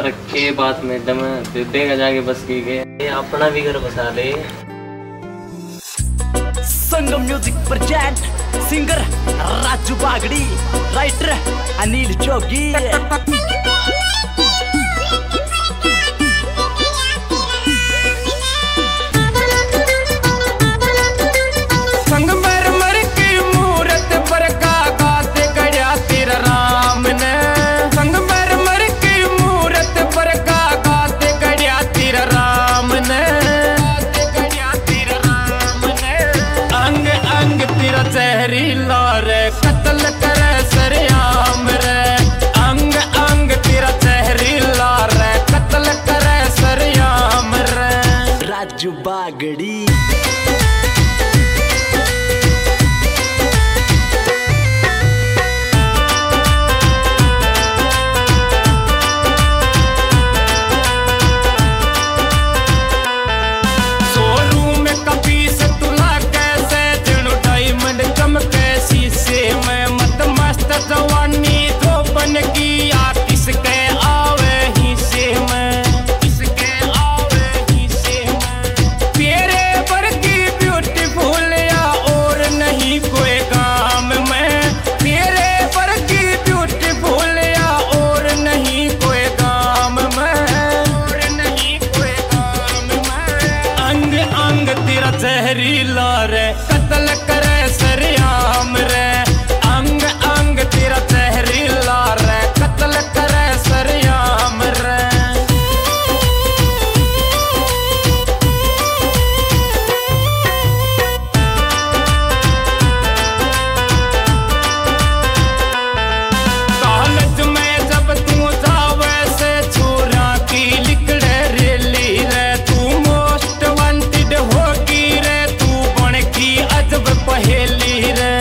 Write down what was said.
रखे बात में दम देगा जाके बस की के ये अपना भी घर बसा ले। Sangam music present singer Raju Bagdi, writer Anil Jogi. संगमरमर की मूरत पर कागज गढ़ा तेरा राम ने, संगमरमर की मूरत पर कागज गढ़ा तेरा राम ने, अंग अंग तेरा जहरीला रे कत्ल करे सरेआम रे, अंग अंग तेरा जहरीला रे कत्ल करे सरेआम रे। राजू बागड़ी जवानी तो बन गया किसके आवे ही से मैं, किसके आवे ही से मैं, तेरे वर्गी ब्यूटीफुल या और नहीं कोई काम में, तेरे वर्गी ब्यूटीफुल या और नहीं कोई काम में, और नहीं कोई काम में। अंग अंग तेरा जहरीला रे कत्ल करे सरेआम रे, अंग अंग तेरा जहरीला रे कत्ल करे सरेआम रे। कॉलेज में जब तू जावे से छोरा की लिखड़े रेली रे, तू मोस्ट वांटेड होगी रे, तू बन की अजब पहेली रे,